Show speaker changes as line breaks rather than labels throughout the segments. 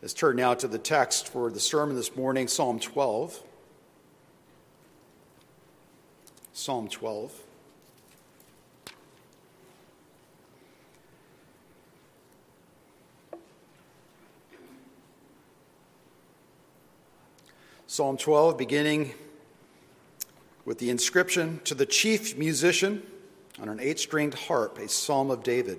Let's turn now to the text for the sermon this morning, Psalm 12. Psalm 12. Psalm 12, beginning with the inscription, "To the chief musician on an 8-stringed harp, a psalm of David.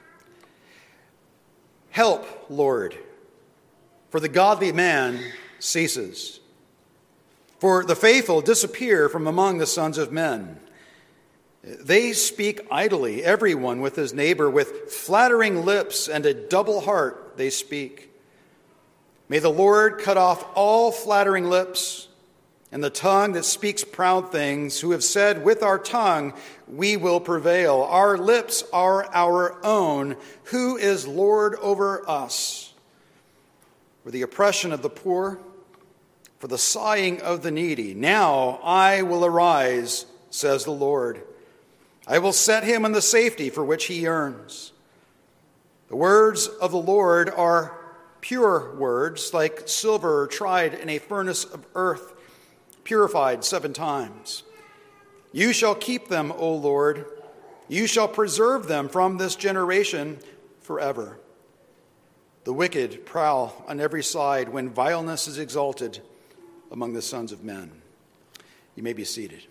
Help, Lord, for the godly man ceases. For the faithful disappear from among the sons of men. They speak idly, everyone with his neighbor, with flattering lips and a double heart they speak. May the Lord cut off all flattering lips and the tongue that speaks proud things, who have said, with our tongue we will prevail. Our lips are our own. Who is Lord over us? For the oppression of the poor, for the sighing of the needy. Now I will arise, says the Lord. I will set him in the safety for which he yearns. The words of the Lord are pure words, like silver tried in a furnace of earth, purified 7 times. You shall keep them, O Lord. You shall preserve them from this generation forever. The wicked prowl on every side when vileness is exalted among the sons of men." You may be seated.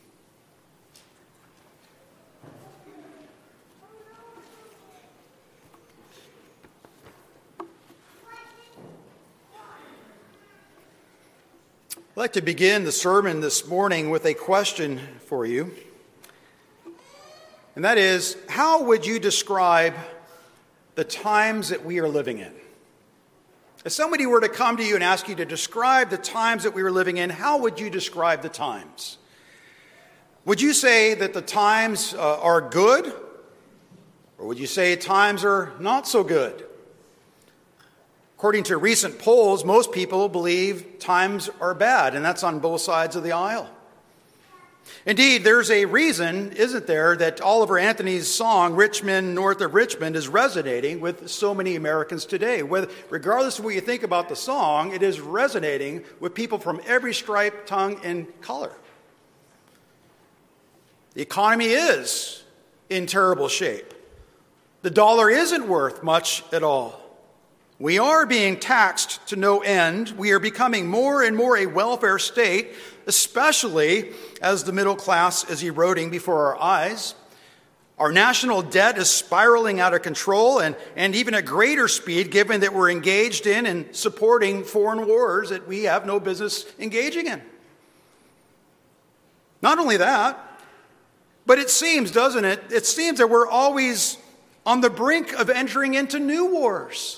I'd like to begin the sermon this morning with a question for you. And that is, how would you describe the times that we are living in? If somebody were to come to you and ask you to describe the times that we are living in, how would you describe the times? Would you say that the times are good? Or would you say times are not so good? According to recent polls, most people believe times are bad, and that's on both sides of the aisle. Indeed, there's a reason, isn't there, that Oliver Anthony's song, "Richmond, North of Richmond," is resonating with so many Americans today. Regardless of what you think about the song, it is resonating with people from every stripe, tongue, and color. The economy is in terrible shape. The dollar isn't worth much at all. We are being taxed to no end. We are becoming more and more a welfare state, especially as the middle class is eroding before our eyes. Our national debt is spiraling out of control and even at greater speed, given that we're engaged in and supporting foreign wars that we have no business engaging in. Not only that, but it seems, doesn't it? It seems that we're always on the brink of entering into new wars.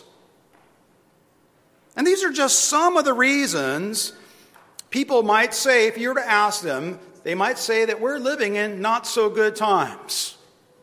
And these are just some of the reasons people might say, if you were to ask them, they might say that we're living in not so good times.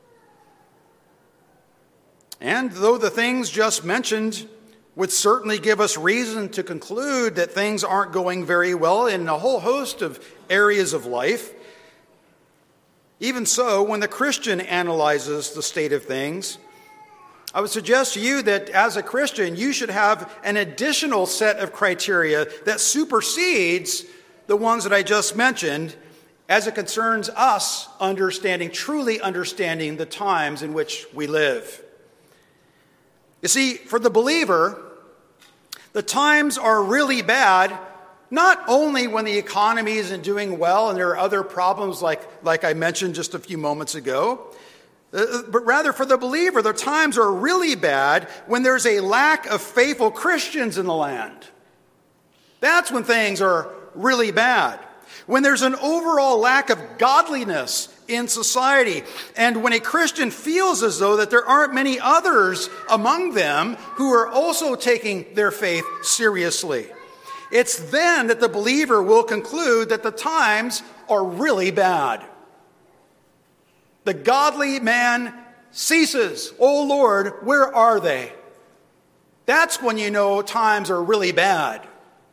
And though the things just mentioned would certainly give us reason to conclude that things aren't going very well in a whole host of areas of life, even so, when the Christian analyzes the state of things, I would suggest to you that as a Christian, you should have an additional set of criteria that supersedes the ones that I just mentioned as it concerns us truly understanding the times in which we live. You see, for the believer, the times are really bad, not only when the economy isn't doing well and there are other problems like I mentioned just a few moments ago, but rather for the believer, the times are really bad when there's a lack of faithful Christians in the land. That's when things are really bad. When there's an overall lack of godliness in society, and when a Christian feels as though that there aren't many others among them who are also taking their faith seriously. It's then that the believer will conclude that the times are really bad. The godly man ceases. "Oh Lord, where are they?" That's when you know times are really bad.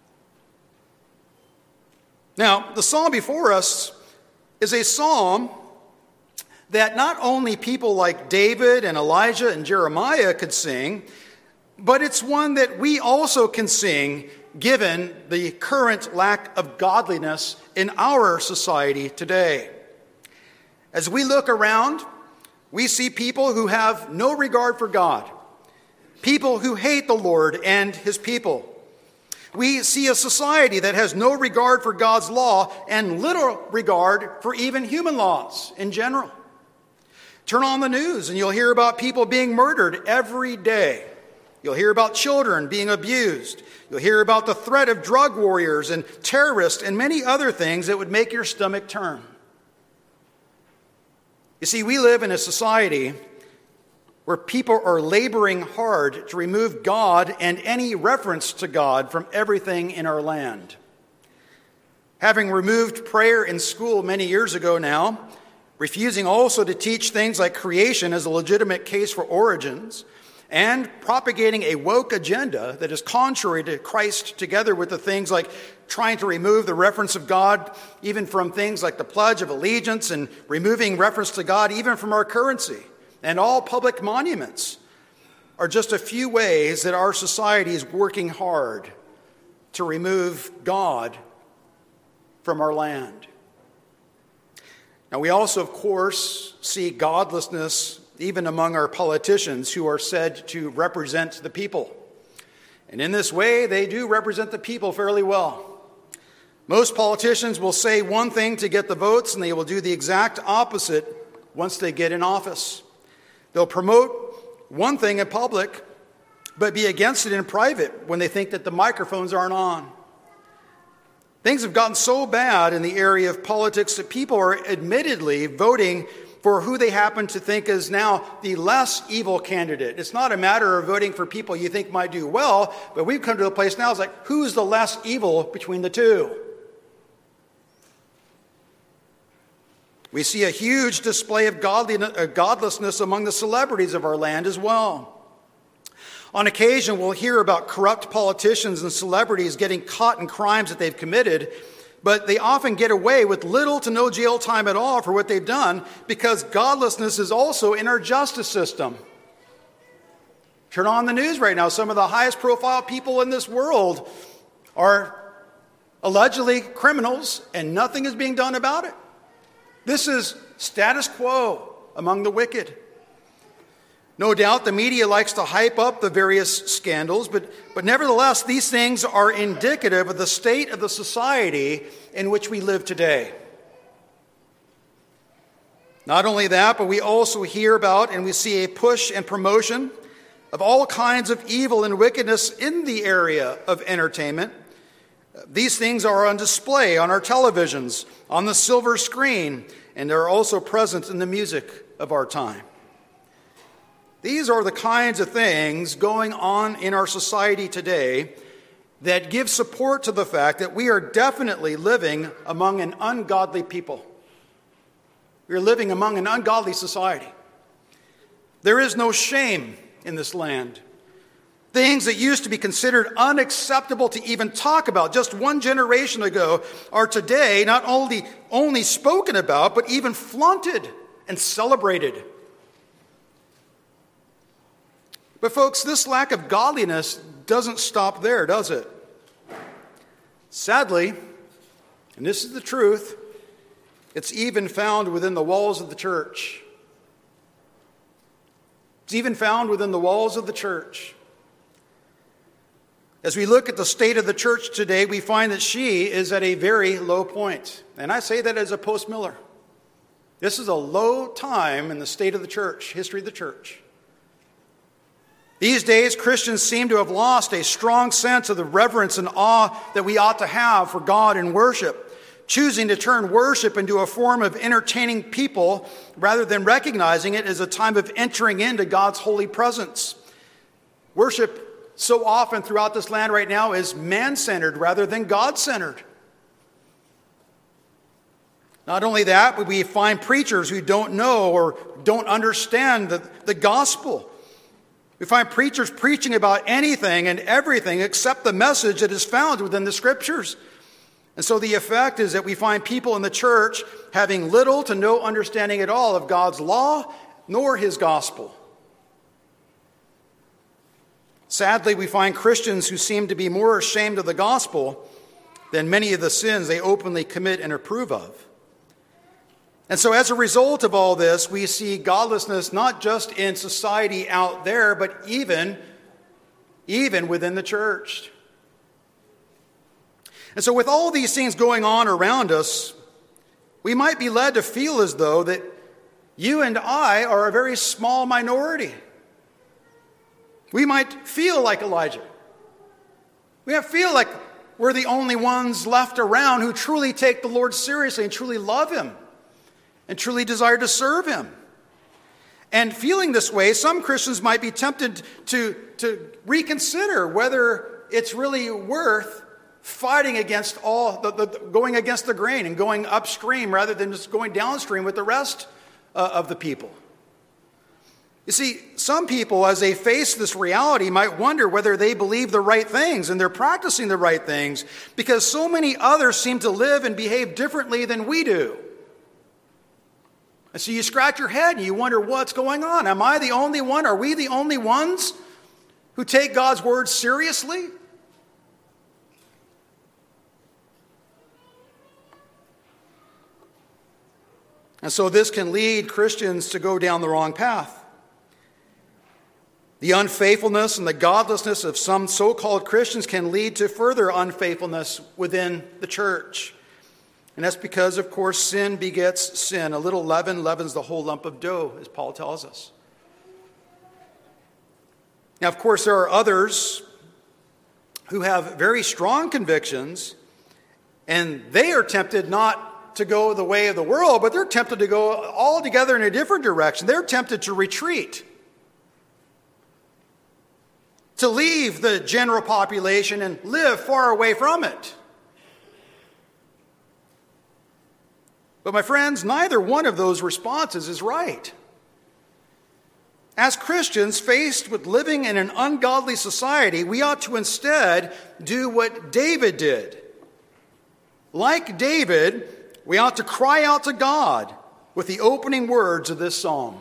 Now, the psalm before us is a psalm that not only people like David and Elijah and Jeremiah could sing, but it's one that we also can sing given the current lack of godliness in our society today. As we look around, we see people who have no regard for God, people who hate the Lord and his people. We see a society that has no regard for God's law and little regard for even human laws in general. Turn on the news and you'll hear about people being murdered every day. You'll hear about children being abused. You'll hear about the threat of drug warriors and terrorists and many other things that would make your stomach turn. You see, we live in a society where people are laboring hard to remove God and any reference to God from everything in our land. Having removed prayer in school many years ago now, refusing also to teach things like creation as a legitimate case for origins, and propagating a woke agenda that is contrary to Christ, together with the things like trying to remove the reference of God even from things like the Pledge of Allegiance and removing reference to God even from our currency and all public monuments, are just a few ways that our society is working hard to remove God from our land. Now, we also, of course, see godlessness even among our politicians who are said to represent the people. And in this way, they do represent the people fairly well. Most politicians will say one thing to get the votes, and they will do the exact opposite once they get in office. They'll promote one thing in public, but be against it in private when they think that the microphones aren't on. Things have gotten so bad in the area of politics that people are admittedly voting for who they happen to think is now the less evil candidate. It's not a matter of voting for people you think might do well, but we've come to a place now, it's like, who's the less evil between the two? We see a huge display of godlessness among the celebrities of our land as well. On occasion, we'll hear about corrupt politicians and celebrities getting caught in crimes that they've committed, but they often get away with little to no jail time at all for what they've done because godlessness is also in our justice system. Turn on the news right now. Some of the highest profile people in this world are allegedly criminals, and nothing is being done about it. This is status quo among the wicked. No doubt the media likes to hype up the various scandals, but nevertheless, these things are indicative of the state of the society in which we live today. Not only that, but we also hear about and we see a push and promotion of all kinds of evil and wickedness in the area of entertainment. These things are on display on our televisions, on the silver screen, and they're also present in the music of our time. These are the kinds of things going on in our society today that give support to the fact that we are definitely living among an ungodly people. We are living among an ungodly society. There is no shame in this land. Things that used to be considered unacceptable to even talk about just one generation ago are today not only spoken about, but even flaunted and celebrated. But folks, this lack of godliness doesn't stop there, does it? Sadly, and this is the truth, it's even found within the walls of the church. It's even found within the walls of the church. As we look at the state of the church today, we find that she is at a very low point. And I say that as a post-Miller. This is a low time in the state of the church, history of the church. These days, Christians seem to have lost a strong sense of the reverence and awe that we ought to have for God in worship, choosing to turn worship into a form of entertaining people rather than recognizing it as a time of entering into God's holy presence. Worship so often throughout this land right now is man-centered rather than God-centered. Not only that, but we find preachers who don't know or don't understand the gospel. We find preachers preaching about anything and everything except the message that is found within the Scriptures. And so the effect is that we find people in the church having little to no understanding at all of God's law nor His gospel. Sadly, we find Christians who seem to be more ashamed of the gospel than many of the sins they openly commit and approve of. And so as a result of all this, we see godlessness not just in society out there, but even within the church. And so with all these things going on around us, we might be led to feel as though that you and I are a very small minority. We might feel like Elijah. We might feel like we're the only ones left around who truly take the Lord seriously and truly love him and truly desire to serve him. And feeling this way, some Christians might be tempted to reconsider whether it's really worth fighting against going against the grain and going upstream rather than just going downstream with the rest of the people. You see, some people, as they face this reality, might wonder whether they believe the right things and they're practicing the right things because so many others seem to live and behave differently than we do. And so you scratch your head and you wonder what's going on. Am I the only one? Are we the only ones who take God's word seriously? And so this can lead Christians to go down the wrong path. The unfaithfulness and the godlessness of some so-called Christians can lead to further unfaithfulness within the church. And that's because, of course, sin begets sin. A little leaven leavens the whole lump of dough, as Paul tells us. Now, of course, there are others who have very strong convictions, and they are tempted not to go the way of the world, but they're tempted to go altogether in a different direction. They're tempted to retreat, to leave the general population and live far away from it. But my friends, neither one of those responses is right. As Christians faced with living in an ungodly society, we ought to instead do what David did. Like David, we ought to cry out to God with the opening words of this psalm.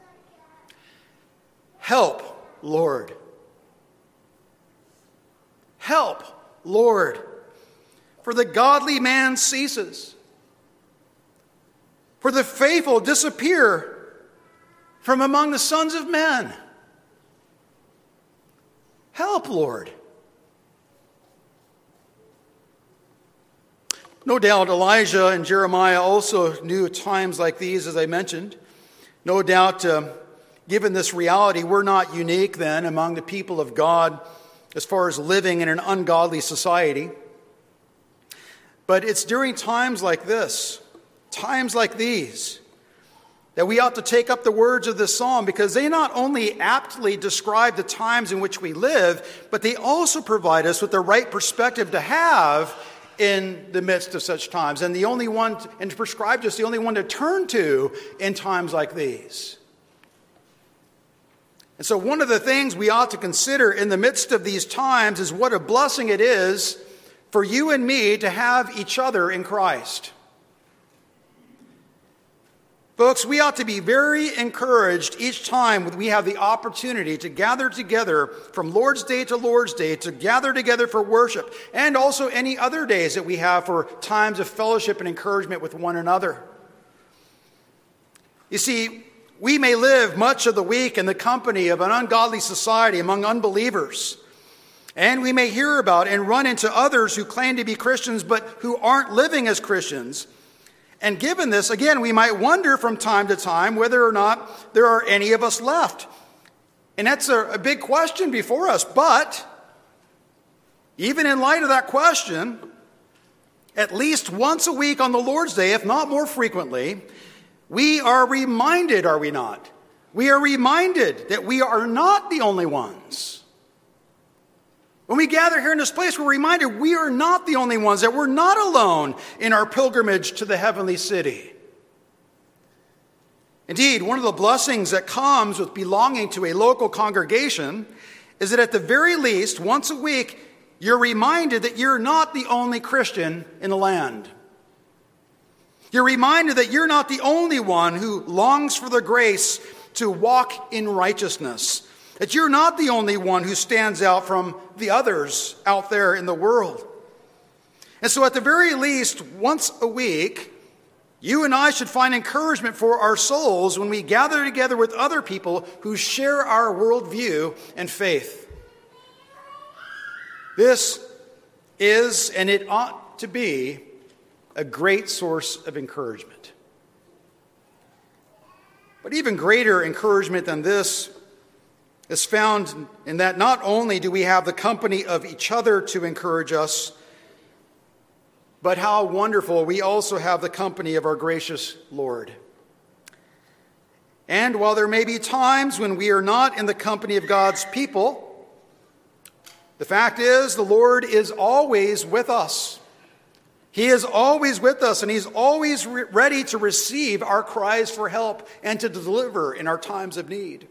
Help, Lord. Help, Lord, for the godly man ceases, for the faithful disappear from among the sons of men. Help, Lord. No doubt Elijah and Jeremiah also knew times like these, as I mentioned. No doubt, given this reality, we're not unique then among the people of God as far as living in an ungodly society. But it's during times like this, times like these, that we ought to take up the words of this psalm, because they not only aptly describe the times in which we live, but they also provide us with the right perspective to have in the midst of such times, and the only one, and prescribe just the only one to turn to in times like these. And so one of the things we ought to consider in the midst of these times is what a blessing it is for you and me to have each other in Christ. Folks, we ought to be very encouraged each time we have the opportunity to gather together from Lord's Day to Lord's Day, to gather together for worship, and also any other days that we have for times of fellowship and encouragement with one another. You see, we may live much of the week in the company of an ungodly society among unbelievers, and we may hear about and run into others who claim to be Christians but who aren't living as Christians. And given this, again, we might wonder from time to time whether or not there are any of us left. And that's a big question before us. But even in light of that question, at least once a week on the Lord's Day, if not more frequently, we are reminded, are we not? We are reminded that we are not the only ones. When we gather here in this place, we're reminded we are not the only ones, that we're not alone in our pilgrimage to the heavenly city. Indeed, one of the blessings that comes with belonging to a local congregation is that at the very least, once a week, you're reminded that you're not the only Christian in the land. You're reminded that you're not the only one who longs for the grace to walk in righteousness. That you're not the only one who stands out from the others out there in the world. And so at the very least, once a week, you and I should find encouragement for our souls when we gather together with other people who share our worldview and faith. This is, and it ought to be, a great source of encouragement. But even greater encouragement than this is found in that not only do we have the company of each other to encourage us, but how wonderful we also have the company of our gracious Lord. And while there may be times when we are not in the company of God's people, the fact is the Lord is always with us. He is always with us, and He's always ready to receive our cries for help and to deliver in our times of need.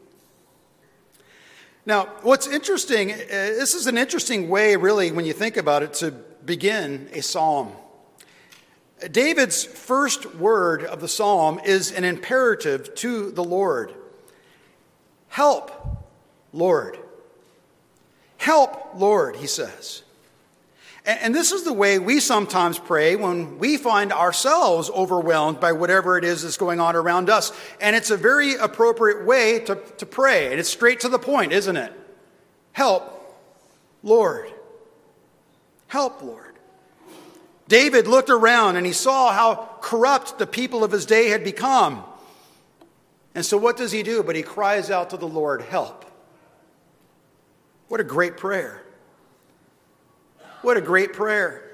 Now, what's interesting, this is an interesting way, really, when you think about it, to begin a psalm. David's first word of the psalm is an imperative to the Lord. Help, Lord. Help, Lord, he says. And this is the way we sometimes pray when we find ourselves overwhelmed by whatever it is that's going on around us. And it's a very appropriate way to pray. And it's straight to the point, isn't it? Help, Lord. Help, Lord. David looked around and he saw how corrupt the people of his day had become. And so what does he do? But he cries out to the Lord, help. What a great prayer. What a great prayer.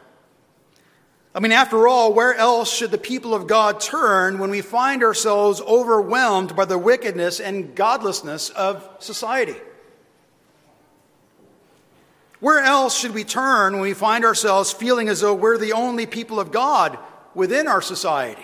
I mean, after all, where else should the people of God turn when we find ourselves overwhelmed by the wickedness and godlessness of society? Where else should we turn when we find ourselves feeling as though we're the only people of God within our society?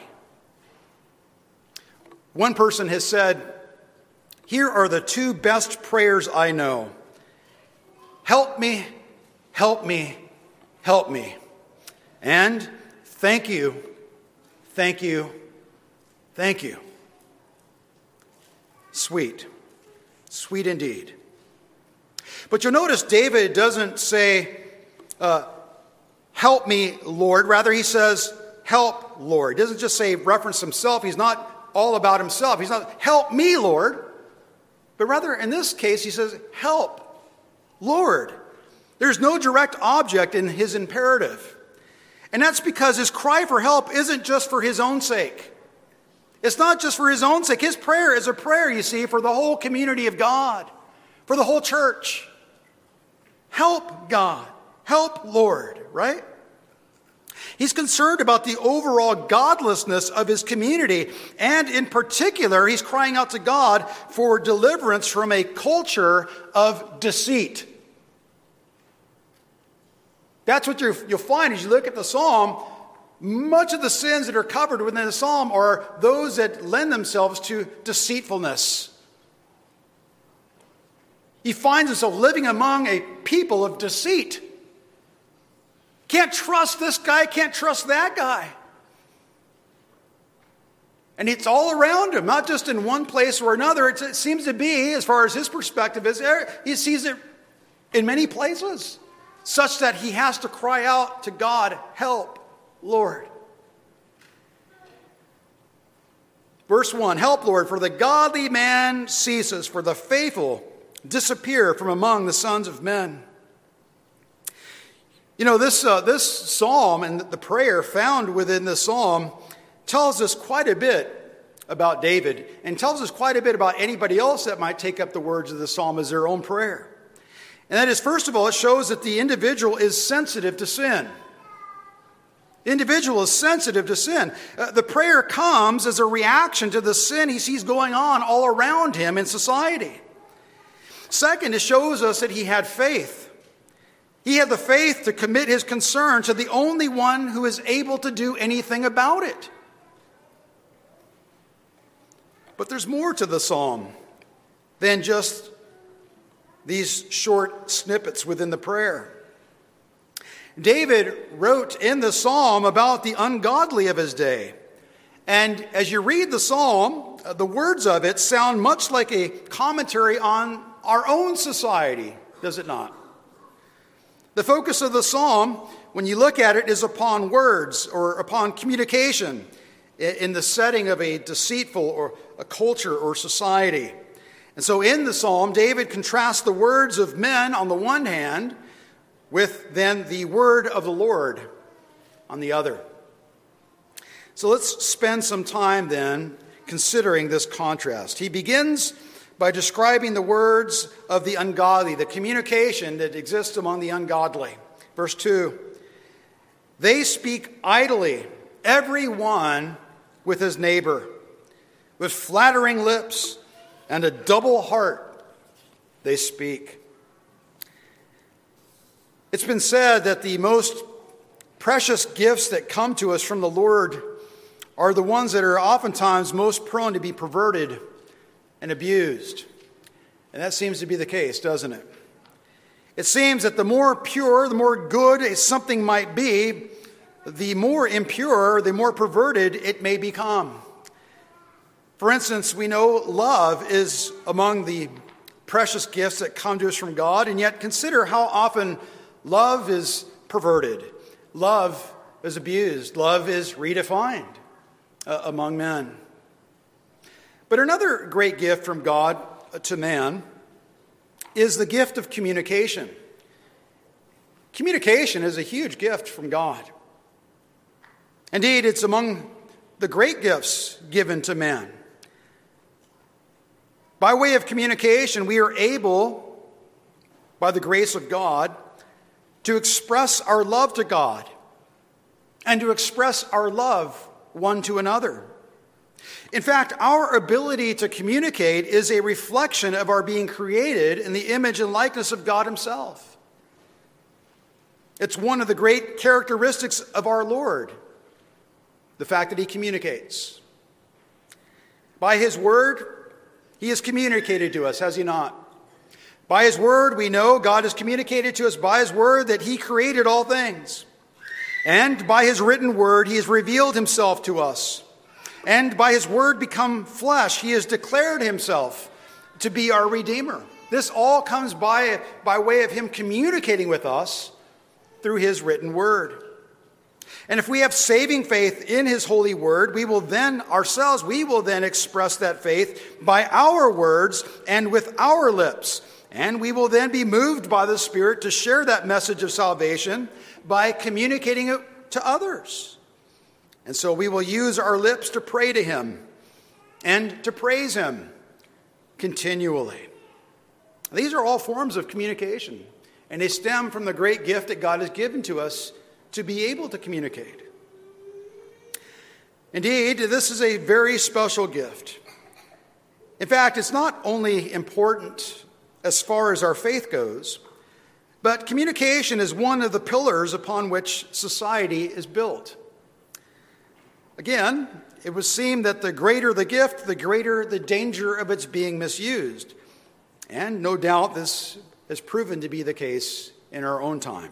One person has said, here are the two best prayers I know. Help me, help me, help me. And thank you, thank you, thank you. Sweet, sweet indeed. But you'll notice David doesn't say, help me, Lord. Rather, he says, help, Lord. He doesn't just say reference himself. He's not all about himself. He's not, help me, Lord. But rather, in this case, he says, help, Lord. There's no direct object in his imperative. And that's because his cry for help isn't just for his own sake. It's not just for his own sake. His prayer is a prayer, you see, for the whole community of God, for the whole church. Help, God. Help, Lord, right? He's concerned about the overall godlessness of his community. And in particular, he's crying out to God for deliverance from a culture of deceit. That's what you'll find as you look at the psalm. Much of the sins that are covered within the psalm are those that lend themselves to deceitfulness. He finds himself living among a people of deceit. Can't trust this guy, can't trust that guy. And it's all around him, not just in one place or another. It seems to be, as far as his perspective is, he sees it in many places, such that he has to cry out to God, help, Lord. Verse 1, help, Lord, for the godly man ceases, for the faithful disappear from among the sons of men. You know, this psalm and the prayer found within the psalm tells us quite a bit about David and tells us quite a bit about anybody else that might take up the words of the psalm as their own prayer. And that is, first of all, it shows that the individual is sensitive to sin. The individual is sensitive to sin. The prayer comes as a reaction to the sin he sees going on all around him in society. Second, it shows us that he had faith. He had the faith to commit his concern to the only one who is able to do anything about it. But there's more to the psalm than just these short snippets within the prayer. David wrote in the psalm about the ungodly of his day. And as you read the psalm, the words of it sound much like a commentary on our own society, does it not? The focus of the psalm, when you look at it, is upon words or upon communication in the setting of a deceitful or a culture or society. And so in the psalm, David contrasts the words of men on the one hand with then the word of the Lord on the other. So let's spend some time then considering this contrast. He begins by describing the words of the ungodly, the communication that exists among the ungodly. Verse 2, they speak idly, every one with his neighbor, with flattering lips and a double heart they speak. It's been said that the most precious gifts that come to us from the Lord are the ones that are oftentimes most prone to be perverted and abused. And that seems to be the case, doesn't it? It seems that the more pure, the more good something might be, the more impure, the more perverted it may become. For instance, we know love is among the precious gifts that come to us from God, and yet consider how often love is perverted, love is abused, love is redefined among men. But another great gift from God to man is the gift of communication. Communication is a huge gift from God. Indeed, it's among the great gifts given to man. By way of communication, we are able, by the grace of God, to express our love to God and to express our love one to another. In fact, our ability to communicate is a reflection of our being created in the image and likeness of God himself. It's one of the great characteristics of our Lord, the fact that he communicates. By his word, he has communicated to us, has he not? By his word, we know God has communicated to us by his word that he created all things. And by his written word, he has revealed himself to us. And by his word become flesh, he has declared himself to be our Redeemer. This all comes by way of him communicating with us through his written word. And if we have saving faith in his holy word, we will then express that faith by our words and with our lips. And we will then be moved by the Spirit to share that message of salvation by communicating it to others. And so we will use our lips to pray to him and to praise him continually. These are all forms of communication, and they stem from the great gift that God has given to us to be able to communicate. Indeed, this is a very special gift. In fact, it's not only important as far as our faith goes, but communication is one of the pillars upon which society is built. Again, it would seem that the greater the gift, the greater the danger of its being misused. And no doubt this has proven to be the case in our own time.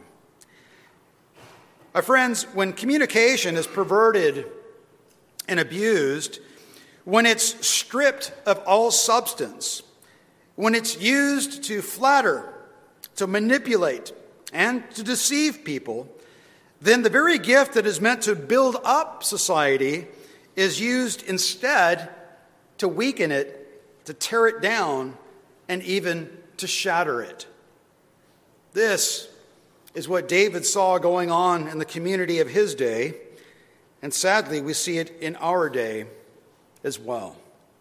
My friends, when communication is perverted and abused, when it's stripped of all substance, when it's used to flatter, to manipulate, and to deceive people, then the very gift that is meant to build up society is used instead to weaken it, to tear it down, and even to shatter it. This is what David saw going on in the community of his day, and sadly we see it in our day as well.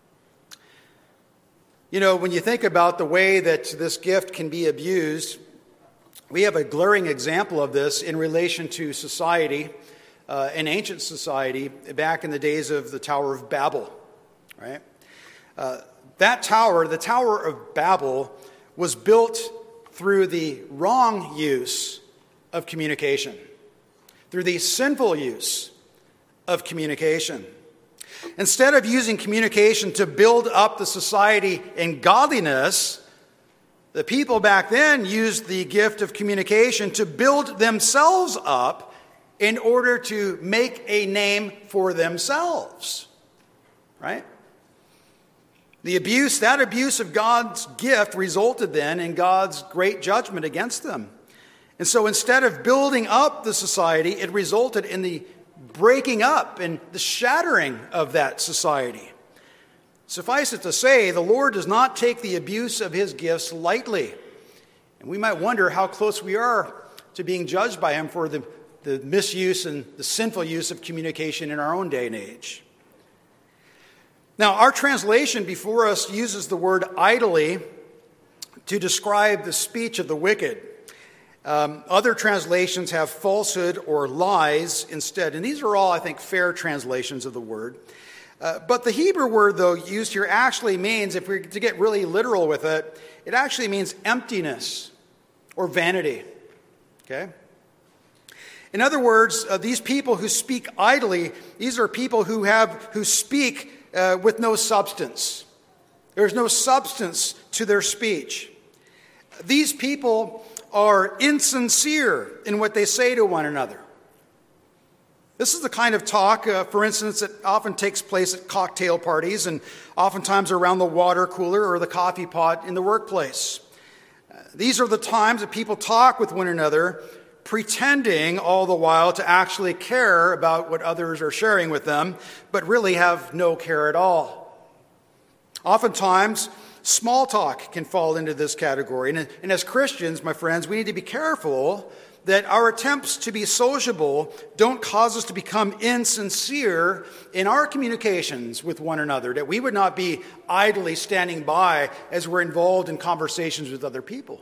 You know, when you think about the way that this gift can be abused, we have a glaring example of this in relation to society, an ancient society, back in the days of the Tower of Babel, right? That tower, the Tower of Babel, was built through the wrong use of communication, through the sinful use of communication. Instead of using communication to build up the society in godliness, the people back then used the gift of communication to build themselves up in order to make a name for themselves. Right? That abuse of God's gift resulted then in God's great judgment against them. And so instead of building up the society, it resulted in the breaking up and the shattering of that society. Suffice it to say, the Lord does not take the abuse of his gifts lightly. And we might wonder how close we are to being judged by him for the misuse and the sinful use of communication in our own day and age. Now, our translation before us uses the word idly to describe the speech of the wicked. Other translations have falsehood or lies instead. And these are all, I think, fair translations of the word. But the Hebrew word, though, used here actually means, if we're to get really literal with it, it actually means emptiness or vanity. Okay? In other words, these people who speak idly, these are people who speak with no substance. There's no substance to their speech. These people are insincere in what they say to one another. This is the kind of talk, for instance, that often takes place at cocktail parties and oftentimes around the water cooler or the coffee pot in the workplace. These are the times that people talk with one another, pretending all the while to actually care about what others are sharing with them, but really have no care at all. Oftentimes, small talk can fall into this category. And as Christians, my friends, we need to be careful that our attempts to be sociable don't cause us to become insincere in our communications with one another, that we would not be idly standing by as we're involved in conversations with other people.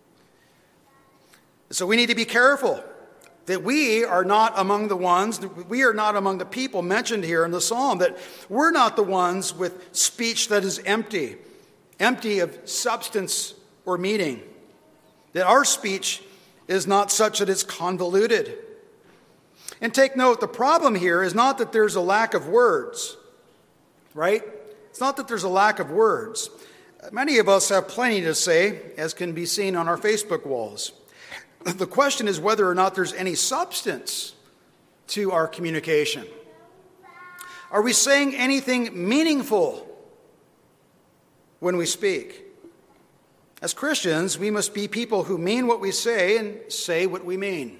So we need to be careful that we are not among the people mentioned here in the psalm, that we're not the ones with speech that is empty of substance or meaning, that our speech is not such that it's convoluted. And take note, the problem here is not that there's a lack of words, right? It's not that there's a lack of words. Many of us have plenty to say, as can be seen on our Facebook walls. The question is whether or not there's any substance to our communication. Are we saying anything meaningful when we speak? As Christians, we must be people who mean what we say and say what we mean.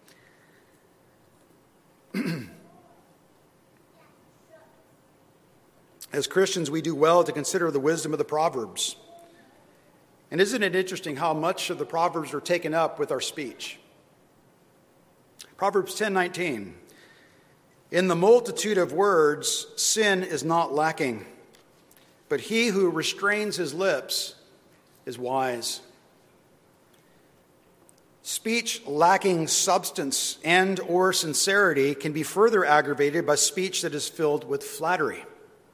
As Christians, we do well to consider the wisdom of the Proverbs. And isn't it interesting how much of the Proverbs are taken up with our speech? Proverbs 10:19. In the multitude of words, sin is not lacking, but he who restrains his lips is wise. Speech lacking substance and or sincerity can be further aggravated by speech that is filled with flattery.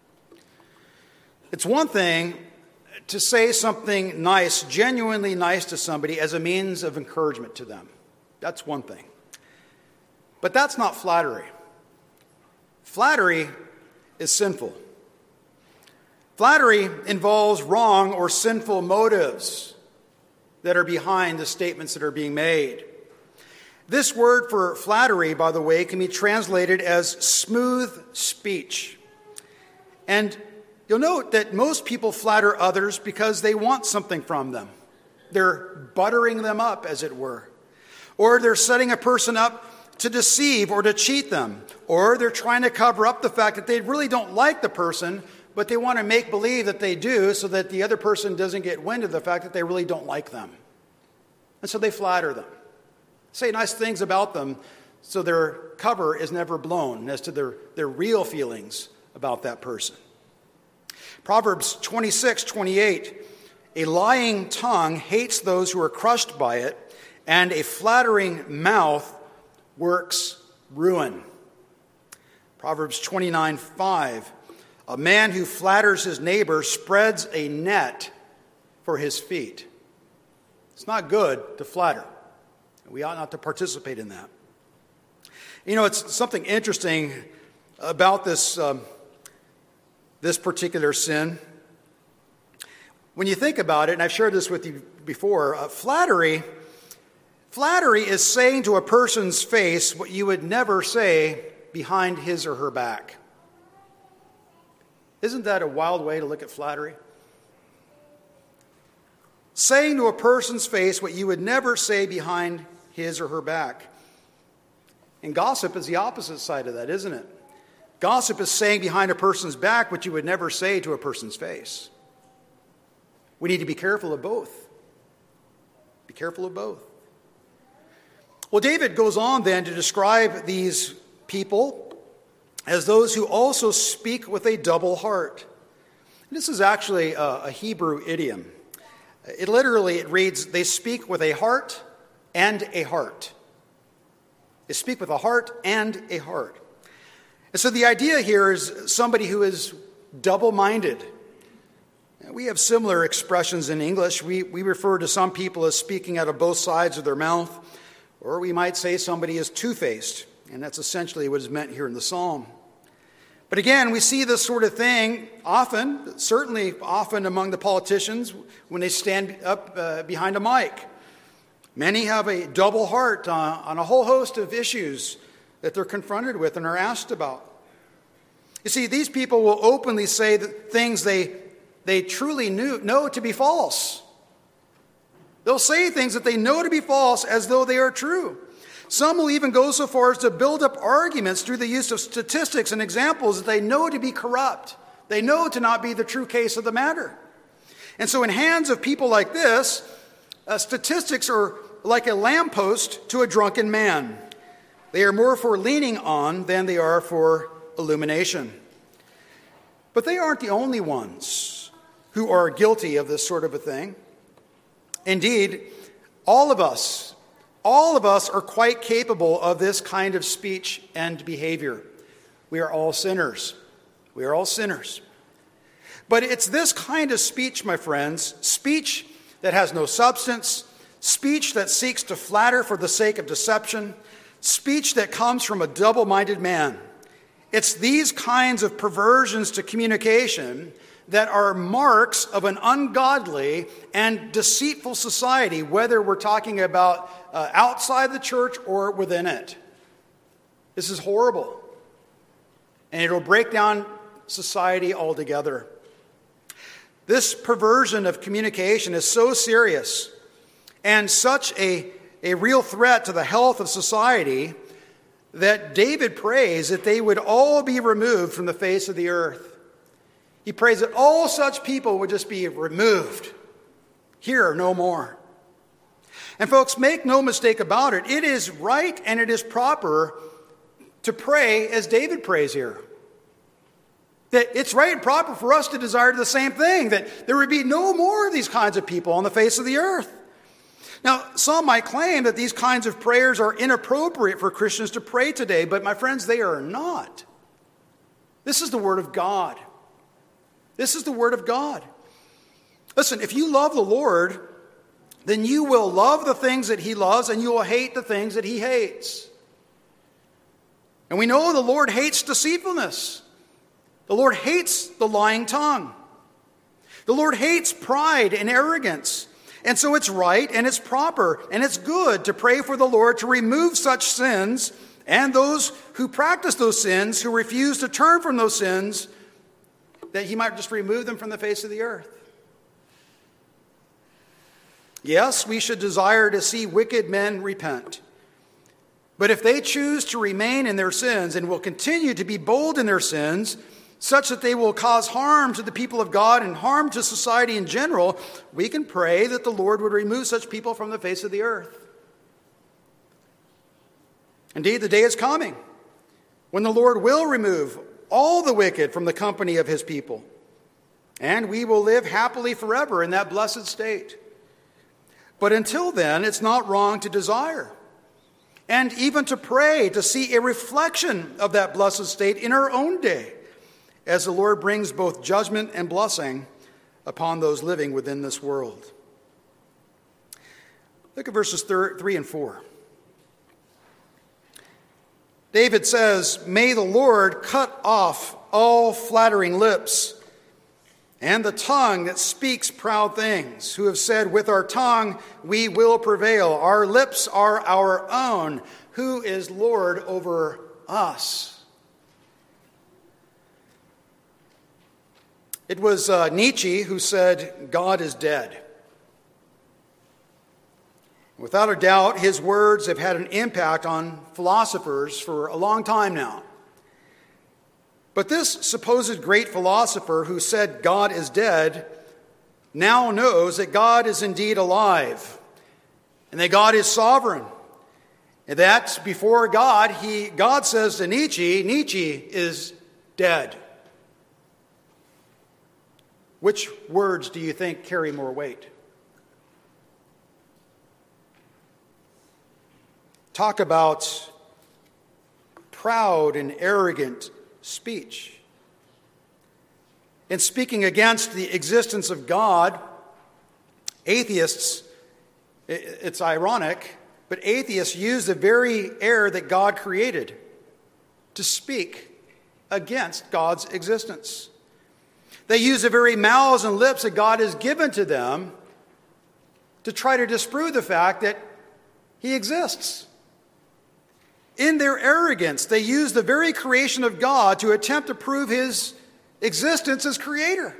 It's one thing to say something nice, genuinely nice to somebody as a means of encouragement to them. That's one thing. But that's not flattery. Flattery is sinful. Flattery involves wrong or sinful motives that are behind the statements that are being made. This word for flattery, by the way, can be translated as smooth speech. And you'll note that most people flatter others because they want something from them. They're buttering them up, as it were. Or they're setting a person up to deceive or to cheat them. Or they're trying to cover up the fact that they really don't like the person, but they want to make believe that they do so that the other person doesn't get wind of the fact that they really don't like them. And so they flatter them, say nice things about them so their cover is never blown as to their real feelings about that person. Proverbs 26:28, a lying tongue hates those who are crushed by it, and a flattering mouth works ruin. Proverbs 29:5, a man who flatters his neighbor spreads a net for his feet. It's not good to flatter. We ought not to participate in that. You know, it's something interesting about this particular sin. When you think about it, and I've shared this with you before, flattery is saying to a person's face what you would never say behind his or her back. Isn't that a wild way to look at flattery? Saying to a person's face what you would never say behind his or her back. And gossip is the opposite side of that, isn't it? Gossip is saying behind a person's back what you would never say to a person's face. We need to be careful of both. Be careful of both. Well, David goes on then to describe these people as those who also speak with a double heart. This is actually a Hebrew idiom. It reads, they speak with a heart and a heart. They speak with a heart and a heart. And so the idea here is somebody who is double-minded. We have similar expressions in English. We refer to some people as speaking out of both sides of their mouth, or we might say somebody is two-faced, and that's essentially what is meant here in the psalm. But again, we see this sort of thing often, certainly often among the politicians when they stand up behind a mic. Many have a double heart on a whole host of issues that they're confronted with and are asked about. You see, these people will openly say that things they truly know to be false. They'll say things that they know to be false as though they are true. Some will even go so far as to build up arguments through the use of statistics and examples that they know to be corrupt. They know to not be the true case of the matter. And so in hands of people like this, statistics are like a lamppost to a drunken man. They are more for leaning on than they are for illumination. But they aren't the only ones who are guilty of this sort of a thing. Indeed, all of us are quite capable of this kind of speech and behavior. We are all sinners. We are all sinners. But it's this kind of speech, my friends, speech that has no substance, speech that seeks to flatter for the sake of deception, speech that comes from a double-minded man. It's these kinds of perversions to communication that are marks of an ungodly and deceitful society, whether we're talking about outside the church or within it. This is horrible. And it'll break down society altogether. This perversion of communication is so serious and such a real threat to the health of society that David prays that they would all be removed from the face of the earth. He prays that all such people would just be removed. Here, no more. And folks, make no mistake about it. It is right and it is proper to pray as David prays here. That it's right and proper for us to desire the same thing, that there would be no more of these kinds of people on the face of the earth. Now, some might claim that these kinds of prayers are inappropriate for Christians to pray today, but my friends, they are not. This is the Word of God. This is the Word of God. Listen, if you love the Lord, then you will love the things that He loves and you will hate the things that He hates. And we know the Lord hates deceitfulness. The Lord hates the lying tongue. The Lord hates pride and arrogance. And so it's right and it's proper and it's good to pray for the Lord to remove such sins and those who practice those sins, who refuse to turn from those sins, that He might just remove them from the face of the earth. Yes, we should desire to see wicked men repent. But if they choose to remain in their sins and will continue to be bold in their sins, such that they will cause harm to the people of God and harm to society in general, we can pray that the Lord would remove such people from the face of the earth. Indeed, the day is coming when the Lord will remove all the wicked from the company of His people, and we will live happily forever in that blessed state. But until then, it's not wrong to desire and even to pray to see a reflection of that blessed state in our own day, as the Lord brings both judgment and blessing upon those living within this world. Look at verses 3 and 4. David says, "May the Lord cut off all flattering lips and the tongue that speaks proud things, who have said, with our tongue we will prevail. Our lips are our own. Who is Lord over us?" It was Nietzsche who said, "God is dead." Without a doubt, his words have had an impact on philosophers for a long time now. But this supposed great philosopher who said God is dead now knows that God is indeed alive and that God is sovereign. And that before God, God says to Nietzsche, Nietzsche is dead. Which words do you think carry more weight? Talk about proud and arrogant speech. In speaking against the existence of God, atheists, it's ironic, but atheists use the very air that God created to speak against God's existence. They use the very mouths and lips that God has given to them to try to disprove the fact that He exists. In their arrogance, they use the very creation of God to attempt to prove His existence as creator.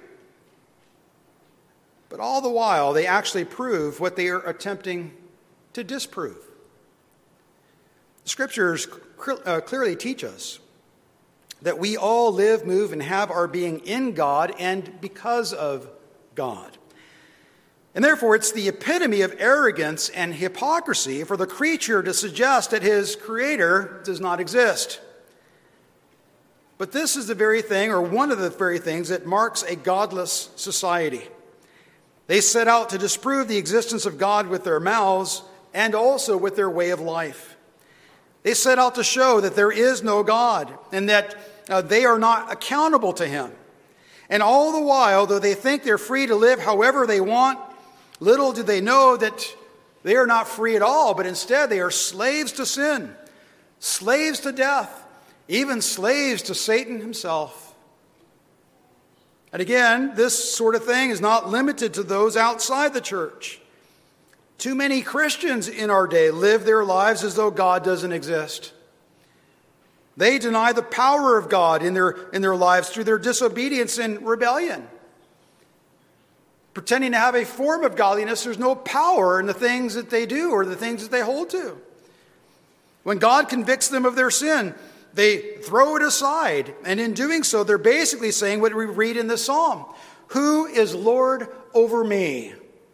But all the while, they actually prove what they are attempting to disprove. The Scriptures clearly teach us that we all live, move, and have our being in God and because of God. And therefore, it's the epitome of arrogance and hypocrisy for the creature to suggest that his creator does not exist. But this is the very thing, or one of the very things, that marks a godless society. They set out to disprove the existence of God with their mouths and also with their way of life. They set out to show that there is no God and that they are not accountable to Him. And all the while, though they think they're free to live however they want, little do they know that they are not free at all, but instead they are slaves to sin, slaves to death, even slaves to Satan himself. And again, this sort of thing is not limited to those outside the church. Too many Christians in our day live their lives as though God doesn't exist. They deny the power of God in their lives through their disobedience and rebellion. Pretending to have a form of godliness, there's no power in the things that they do or the things that they hold to. When God convicts them of their sin, they throw it aside. And in doing so, they're basically saying what we read in the psalm: "Who is Lord over me?"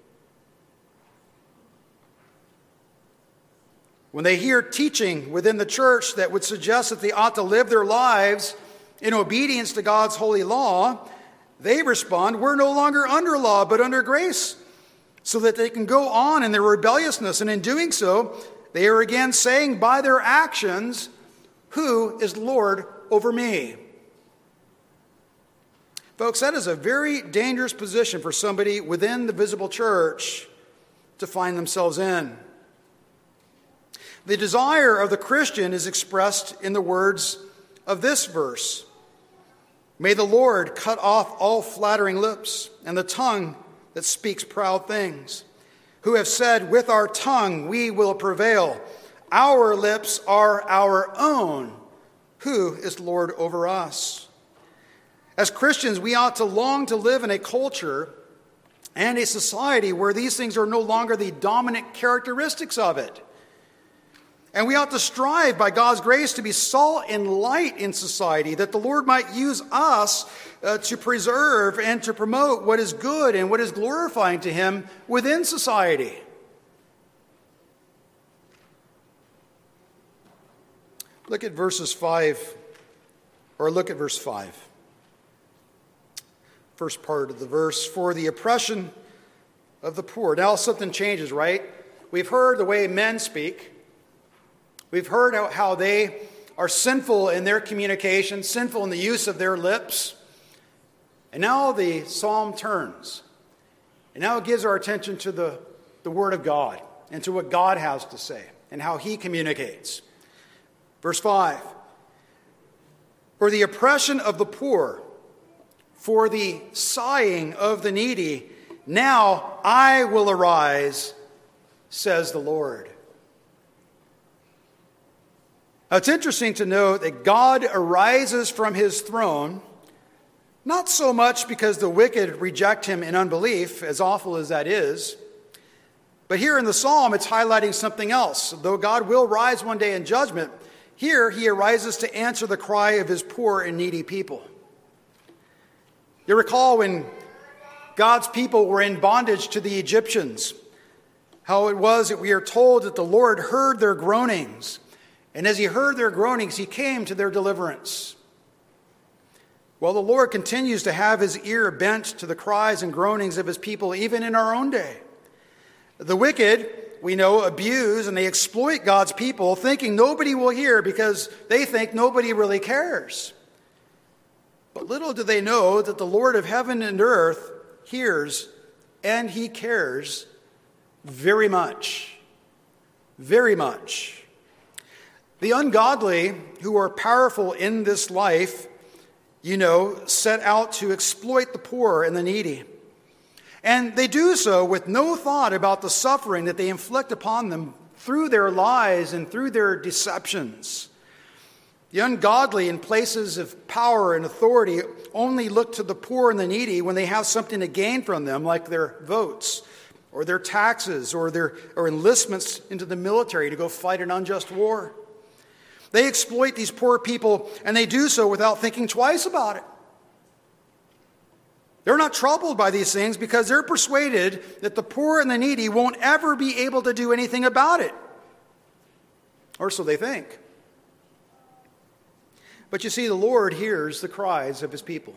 When they hear teaching within the church that would suggest that they ought to live their lives in obedience to God's holy law, they respond, "We're no longer under law, but under grace," so that they can go on in their rebelliousness. And in doing so, they are again saying by their actions, "Who is Lord over me?" Folks, that is a very dangerous position for somebody within the visible church to find themselves in. The desire of the Christian is expressed in the words of this verse: "May the Lord cut off all flattering lips and the tongue that speaks proud things, who have said, 'With our tongue we will prevail. Our lips are our own. Who is Lord over us?'" As Christians, we ought to long to live in a culture and a society where these things are no longer the dominant characteristics of it. And we ought to strive by God's grace to be salt and light in society, that the Lord might use us to preserve and to promote what is good and what is glorifying to Him within society. Look at verse 5. First part of the verse: "For the oppression of the poor." Now something changes, right? We've heard the way men speak. We've heard how they are sinful in their communication, sinful in the use of their lips. And now the psalm turns. And now it gives our attention to the Word of God and to what God has to say and how He communicates. Verse 5. "For the oppression of the poor, for the sighing of the needy, now I will arise, says the Lord." Now, it's interesting to note that God arises from His throne Not so much because the wicked reject him in unbelief, as awful as that is, but here in the psalm it's highlighting something else. Though God will rise one day in judgment, here he arises to answer the cry of his poor and needy people. You recall when God's people were in bondage to the Egyptians, how it was that we are told that the Lord heard their groanings, and as he heard their groanings, he came to their deliverance. Well, the Lord continues to have his ear bent to the cries and groanings of his people, even in our own day. The wicked, we know, abuse and they exploit God's people, thinking nobody will hear because they think nobody really cares. But little do they know that the Lord of heaven and earth hears, and he cares very much. Very much. The ungodly who are powerful in this life, set out to exploit the poor and the needy. And they do so with no thought about the suffering that they inflict upon them through their lies and through their deceptions. The ungodly in places of power and authority only look to the poor and the needy when they have something to gain from them, like their votes or their taxes or enlistments into the military to go fight an unjust war. They exploit these poor people, and they do so without thinking twice about it. They're not troubled by these things because they're persuaded that the poor and the needy won't ever be able to do anything about it. Or so they think. But you see, the Lord hears the cries of his people.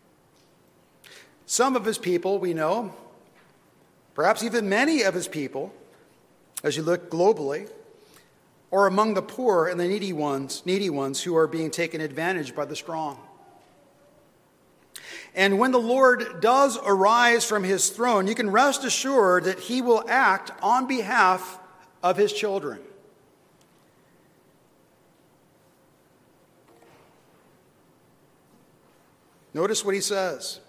Some of his people, we know, perhaps even many of his people, as you look globally, are among the poor and the needy ones who are being taken advantage by the strong. And when the Lord does arise from his throne, you can rest assured that he will act on behalf of his children. Notice what he says.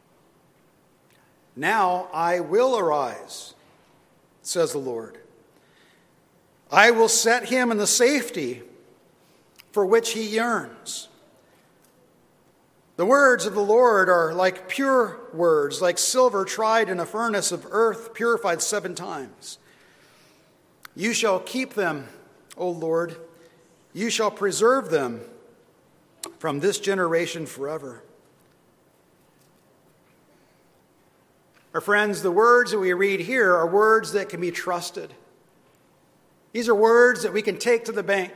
Now I will arise, says the Lord. I will set him in the safety for which he yearns. The words of the Lord are like pure words, like silver tried in a furnace of earth, purified 7 times. You shall keep them, O Lord. You shall preserve them from this generation forever. Our friends, the words that we read here are words that can be trusted. These are words that we can take to the bank.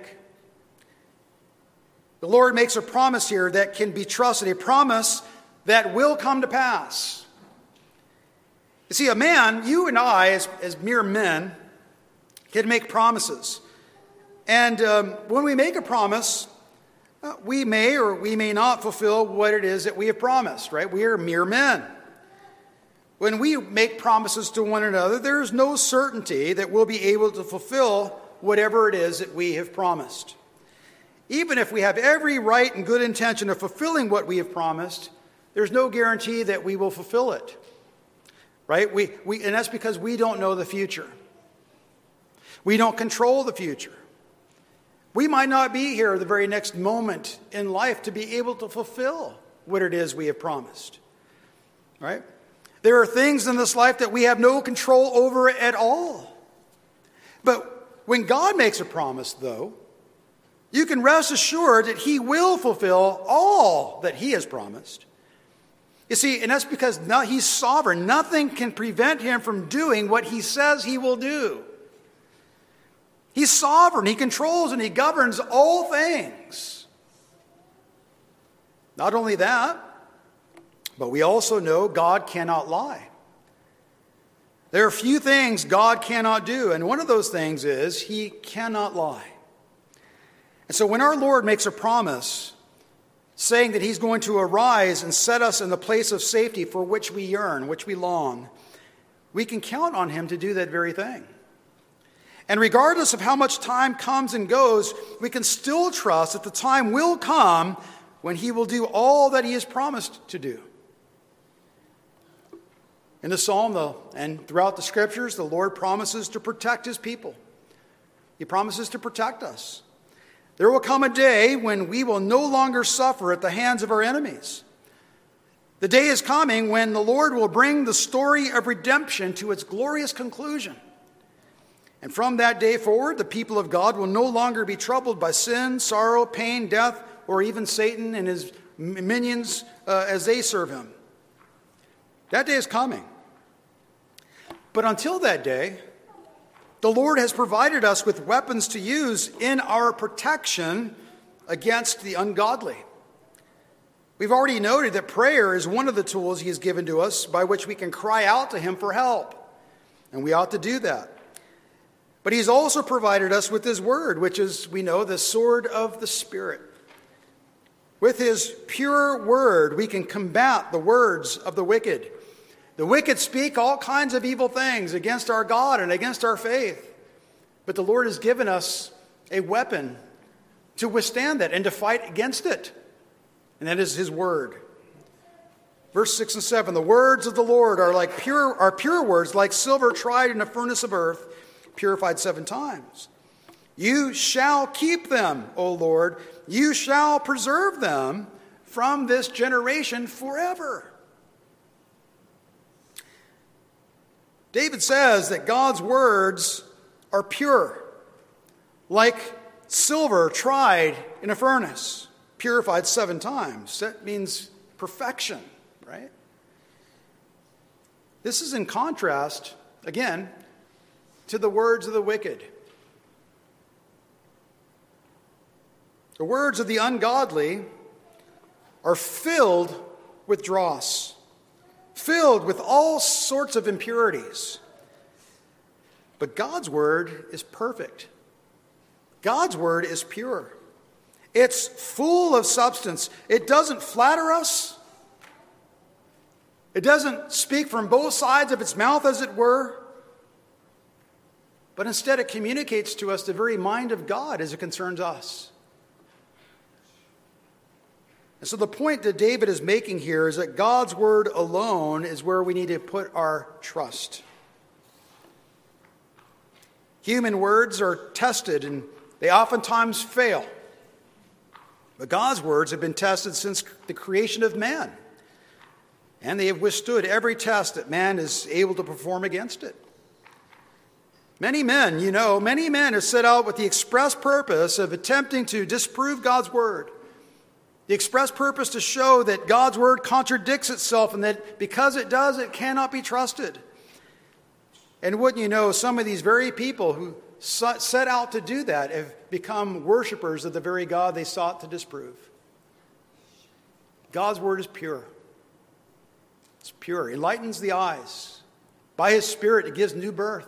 The Lord makes a promise here that can be trusted, a promise that will come to pass. You see, a man, you and I, as mere men, can make promises. And when we make a promise, we may or we may not fulfill what it is that we have promised, right? We are mere men. When we make promises to one another, there is no certainty that we'll be able to fulfill whatever it is that we have promised. Even if we have every right and good intention of fulfilling what we have promised, there's no guarantee that we will fulfill it. Right? And that's because we don't know the future. We don't control the future. We might not be here the very next moment in life to be able to fulfill what it is we have promised. Right? There are things in this life that we have no control over at all. But when God makes a promise, though, you can rest assured that he will fulfill all that he has promised. You see, and that's because he's sovereign. Nothing can prevent him from doing what he says he will do. He's sovereign. He controls and he governs all things. Not only that, but we also know God cannot lie. There are few things God cannot do, and one of those things is he cannot lie. And so when our Lord makes a promise, saying that he's going to arise and set us in the place of safety for which we yearn, which we long, we can count on him to do that very thing. And regardless of how much time comes and goes, we can still trust that the time will come when he will do all that he has promised to do. In the psalm, and throughout the scriptures, the Lord promises to protect his people. He promises to protect us. There will come a day when we will no longer suffer at the hands of our enemies. The day is coming when the Lord will bring the story of redemption to its glorious conclusion. And from that day forward, the people of God will no longer be troubled by sin, sorrow, pain, death, or even Satan and his minions as they serve him. That day is coming. But until that day, the Lord has provided us with weapons to use in our protection against the ungodly. We've already noted that prayer is one of the tools he has given to us by which we can cry out to him for help. And we ought to do that. But he's also provided us with his word, which is, we know, the sword of the Spirit. With his pure word, we can combat the words of the wicked. The wicked speak all kinds of evil things against our God and against our faith. But the Lord has given us a weapon to withstand that and to fight against it. And that is his word. Verse 6 and 7, the words of the Lord are pure words, like silver tried in a furnace of earth, purified 7 times. You shall keep them, O Lord. You shall preserve them from this generation forever. David says that God's words are pure, like silver tried in a furnace, purified 7 times. That means perfection, right? This is in contrast, again, to the words of the wicked. The words of the ungodly are filled with dross, filled with all sorts of impurities. But God's word is perfect. God's word is pure. It's full of substance. It doesn't flatter us. It doesn't speak from both sides of its mouth, as it were. But instead it communicates to us the very mind of God as it concerns us. And so the point that David is making here is that God's word alone is where we need to put our trust. Human words are tested and they oftentimes fail. But God's words have been tested since the creation of man. And they have withstood every test that man is able to perform against it. Many men have set out with the express purpose of attempting to disprove God's word. The express purpose to show that God's word contradicts itself and that because it does, it cannot be trusted. And wouldn't you know, some of these very people who set out to do that have become worshipers of the very God they sought to disprove. God's word is pure. It's pure. It enlightens the eyes. By his Spirit, it gives new birth.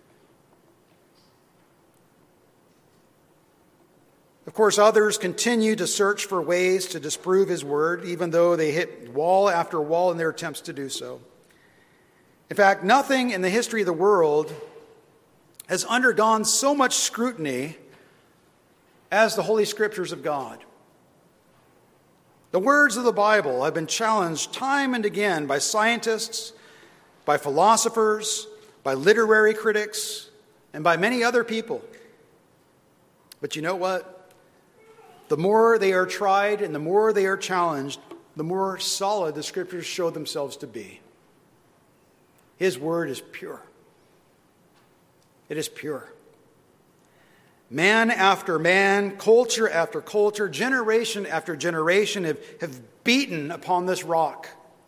Of course, others continue to search for ways to disprove his word, even though they hit wall after wall in their attempts to do so. In fact, nothing in the history of the world has undergone so much scrutiny as the Holy Scriptures of God. The words of the Bible have been challenged time and again by scientists, by philosophers, by literary critics, and by many other people. But you know what? The more they are tried and the more they are challenged, the more solid the Scriptures show themselves to be. His word is pure. It is pure. Man after man, culture after culture, generation after generation have beaten upon this rock.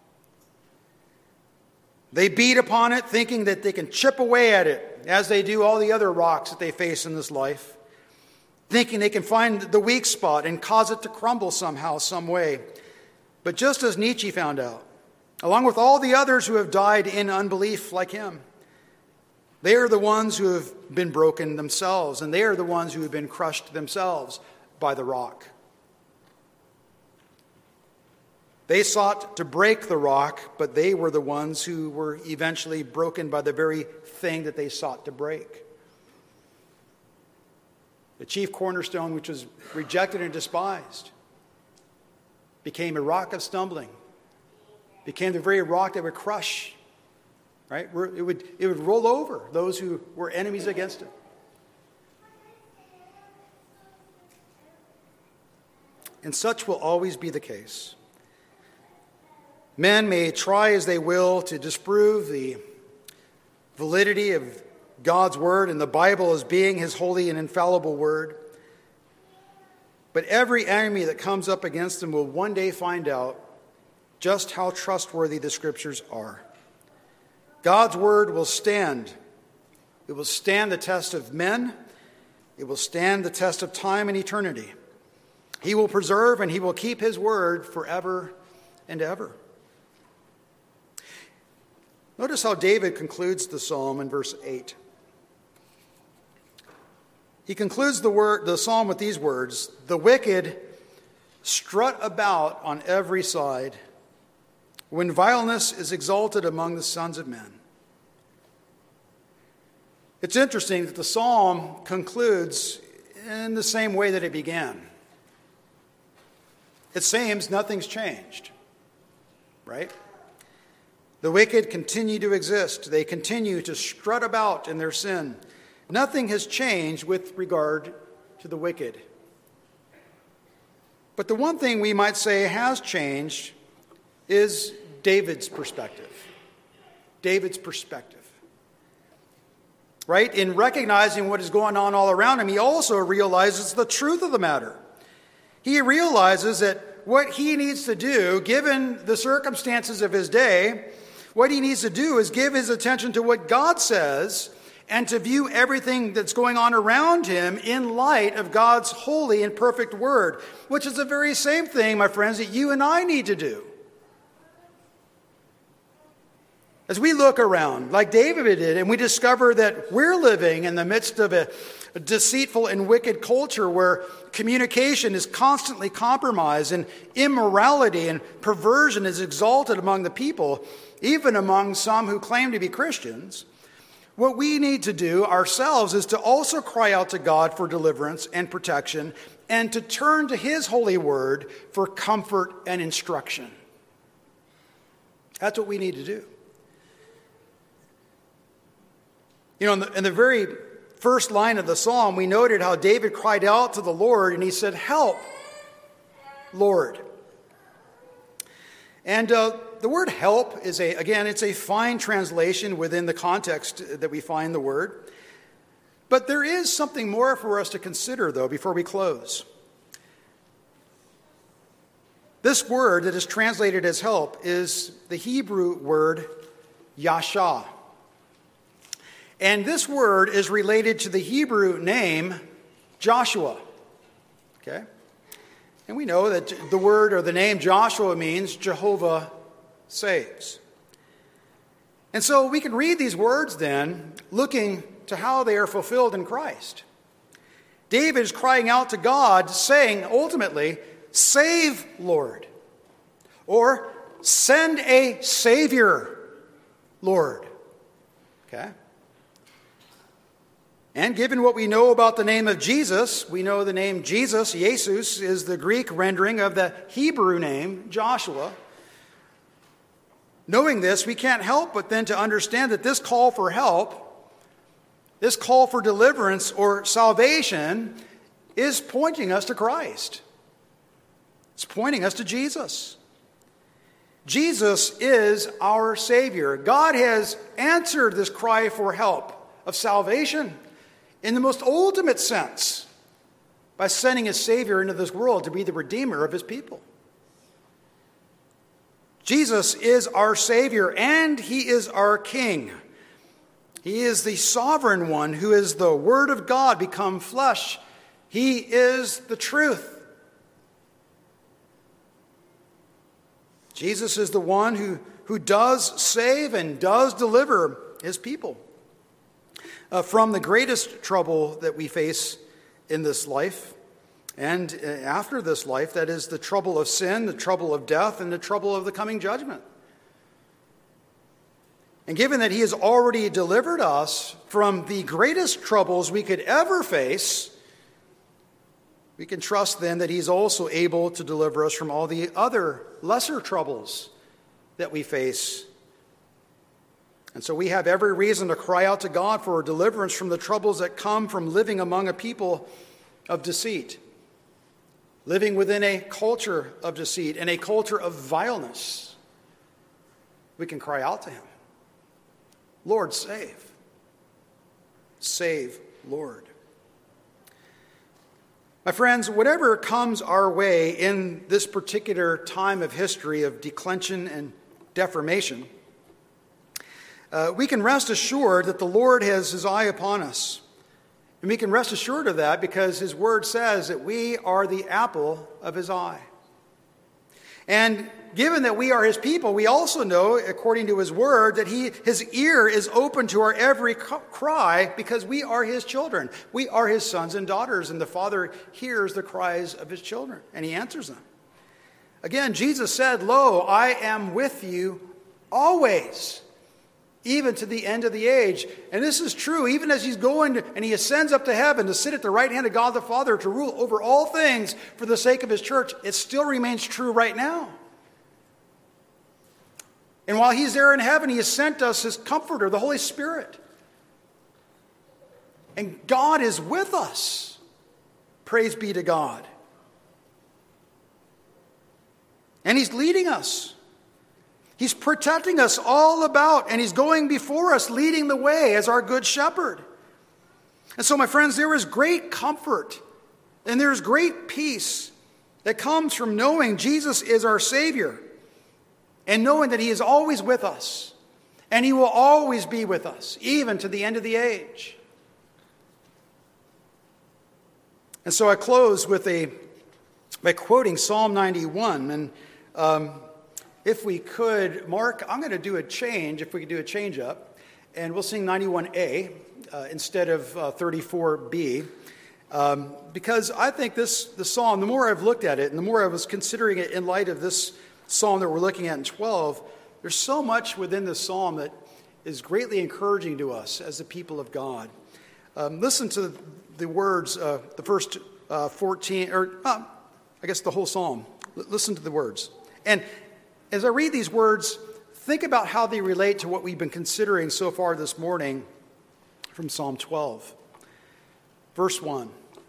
They beat upon it thinking that they can chip away at it as they do all the other rocks that they face in this life, thinking they can find the weak spot and cause it to crumble somehow, some way. But just as Nietzsche found out, along with all the others who have died in unbelief like him, they are the ones who have been broken themselves, and they are the ones who have been crushed themselves by the rock. They sought to break the rock, but they were the ones who were eventually broken by the very thing that they sought to break. The chief cornerstone, which was rejected and despised, became a rock of stumbling, became the very rock that would crush, right? It would roll over those who were enemies against it. And such will always be the case. Men may try as they will to disprove the validity of God's word and the Bible as being his holy and infallible word. But every enemy that comes up against them will one day find out just how trustworthy the scriptures are. God's word will stand. It will stand the test of men. It will stand the test of time and eternity. He will preserve and he will keep his word forever and ever. Notice how David concludes the psalm in verse 8. He concludes the psalm with these words: "The wicked strut about on every side when vileness is exalted among the sons of men." It's interesting that the psalm concludes in the same way that it began. It seems nothing's changed, right? The wicked continue to exist. They continue to strut about in their sin. Nothing has changed with regard to the wicked. But the one thing we might say has changed is David's perspective. David's perspective. Right? In recognizing what is going on all around him, he also realizes the truth of the matter. He realizes that what he needs to do, given the circumstances of his day, what he needs to do is give his attention to what God says and to view everything that's going on around him in light of God's holy and perfect word, which is the very same thing, my friends, that you and I need to do. As we look around, like David did, and we discover that we're living in the midst of a deceitful and wicked culture where communication is constantly compromised and immorality and perversion is exalted among the people, even among some who claim to be Christians, what we need to do ourselves is to also cry out to God for deliverance and protection and to turn to his holy word for comfort and instruction. That's what we need to do. You know, in the very first line of the psalm, we noted how David cried out to the Lord and he said, "Help, Lord." And the word help is it's a fine translation within the context that we find the word. But there is something more for us to consider, though, before we close. This word that is translated as help is the Hebrew word yasha. And this word is related to the Hebrew name Joshua. Okay? And we know that the word or the name Joshua means Jehovah saves. And so we can read these words then, looking to how they are fulfilled in Christ. David is crying out to God, saying ultimately, "Save, Lord," or "Send a Savior, Lord." Okay? And given what we know about the name of Jesus, we know the name Jesus, Jesus, is the Greek rendering of the Hebrew name Joshua. Knowing this, we can't help but then to understand that this call for help, this call for deliverance or salvation, is pointing us to Christ. It's pointing us to Jesus. Jesus is our Savior. God has answered this cry for help of salvation in the most ultimate sense by sending his Savior into this world to be the Redeemer of his people. Jesus is our Savior and he is our King. He is the sovereign one who is the Word of God become flesh. He is the truth. Jesus is the one who does save and does deliver his people from the greatest trouble that we face in this life and after this life, that is the trouble of sin, the trouble of death, and the trouble of the coming judgment. And given that he has already delivered us from the greatest troubles we could ever face, we can trust then that he's also able to deliver us from all the other lesser troubles that we face. And so we have every reason to cry out to God for deliverance from the troubles that come from living among a people of deceit, living within a culture of deceit and a culture of vileness. we can cry out to him. Lord, save. Save, Lord. My friends, whatever comes our way in this particular time of history of declension and deformation, we can rest assured that the Lord has his eye upon us. And we can rest assured of that because his word says that we are the apple of his eye. And given that we are his people, we also know, according to his word, that his ear is open to our every cry because we are his children. We are his sons and daughters, and the Father hears the cries of his children, and he answers them. Again, Jesus said, "Lo, I am with you always, even to the end of the age." And this is true, even as he's going and he ascends up to heaven to sit at the right hand of God the Father to rule over all things for the sake of his church. It still remains true right now. And while he's there in heaven, he has sent us his comforter, the Holy Spirit. And God is with us. Praise be to God. And he's leading us. He's protecting us all about, and he's going before us, leading the way as our good shepherd. And so, my friends, there is great comfort and there is great peace that comes from knowing Jesus is our Savior and knowing that he is always with us and he will always be with us, even to the end of the age. And so I close with by quoting Psalm 91. And if we could, Mark, I'm going to do a change, if we could do a change up, and we'll sing 91A instead of 34B, because I think the psalm, the more I've looked at it and the more I was considering it in light of this psalm that we're looking at in 12, there's so much within the psalm that is greatly encouraging to us as the people of God. Listen to the words, the first 14, or I guess the whole psalm. Listen to the words. And as I read these words, think about how they relate to what we've been considering so far this morning from Psalm 12. Verse 1.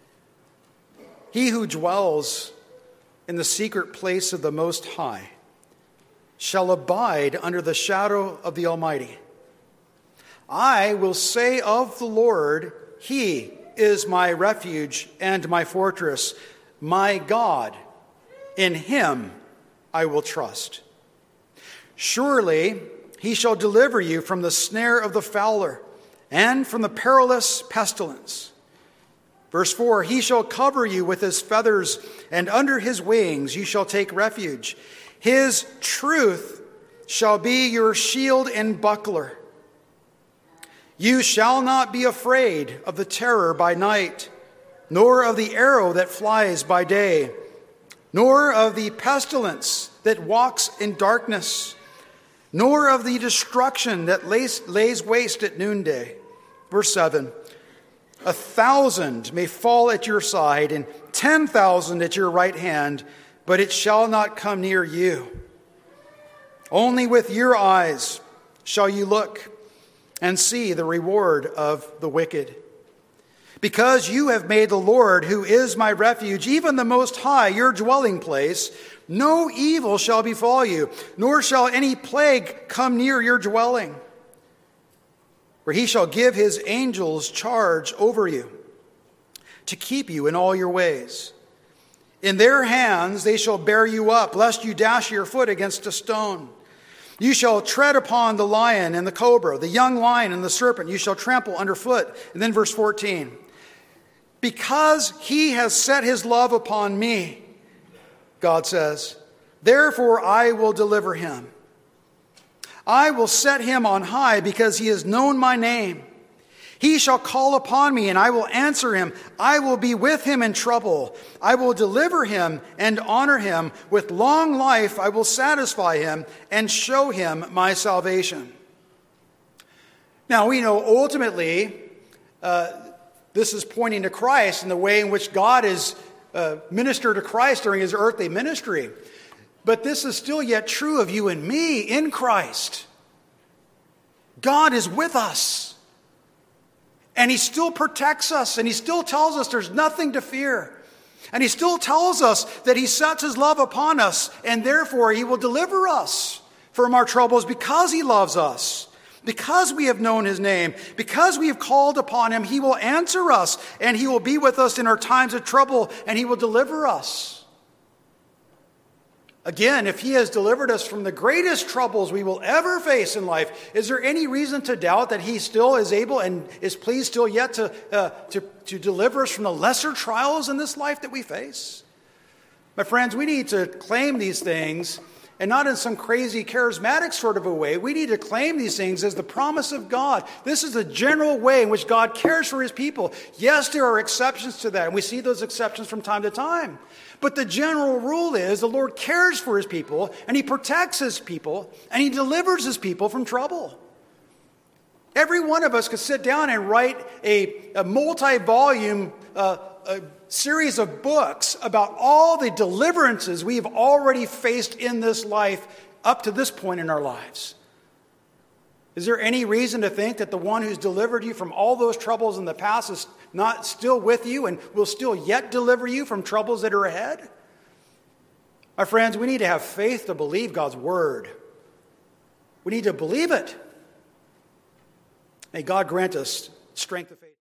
He who dwells in the secret place of the Most High shall abide under the shadow of the Almighty. I will say of the Lord, he is my refuge and my fortress, my God. In him I will trust. Surely he shall deliver you from the snare of the fowler and from the perilous pestilence. Verse 4, he shall cover you with his feathers, and under his wings you shall take refuge. His truth shall be your shield and buckler. You shall not be afraid of the terror by night, nor of the arrow that flies by day, nor of the pestilence that walks in darkness, nor of the destruction that lays waste at noonday. Verse 7, 1,000 may fall at your side and 10,000 at your right hand, but it shall not come near you. Only with your eyes shall you look and see the reward of the wicked. Because you have made the Lord, who is my refuge, even the Most High, your dwelling place, no evil shall befall you, nor shall any plague come near your dwelling. For he shall give his angels charge over you, to keep you in all your ways. In their hands they shall bear you up, lest you dash your foot against a stone. You shall tread upon the lion and the cobra, the young lion and the serpent you shall trample underfoot. And then verse 14. Because he has set his love upon me, God says, therefore I will deliver him. I will set him on high because he has known my name. He shall call upon me and I will answer him. I will be with him in trouble. I will deliver him and honor him. With long life I will satisfy him and show him my salvation. Now we know ultimately this is pointing to Christ and the way in which God is ministered to Christ during his earthly ministry. But this is still yet true of you and me in Christ. God is with us. And he still protects us. And he still tells us there's nothing to fear. And he still tells us that he sets his love upon us. And therefore he will deliver us from our troubles because he loves us. Because we have known his name, because we have called upon him, he will answer us, and he will be with us in our times of trouble, and he will deliver us. Again, if he has delivered us from the greatest troubles we will ever face in life, is there any reason to doubt that he still is able and is pleased still yet to deliver us from the lesser trials in this life that we face? My friends, we need to claim these things, and not in some crazy charismatic sort of a way. We need to claim these things as the promise of God. This is the general way in which God cares for his people. Yes, there are exceptions to that, and we see those exceptions from time to time. But the general rule is the Lord cares for his people, and he protects his people, and he delivers his people from trouble. Every one of us could sit down and write a multi-volume a series of books about all the deliverances we have already faced in this life up to this point in our lives. Is there any reason to think that the one who's delivered you from all those troubles in the past is not still with you and will still yet deliver you from troubles that are ahead? My friends, we need to have faith to believe God's word. We need to believe it. May God grant us strength of faith.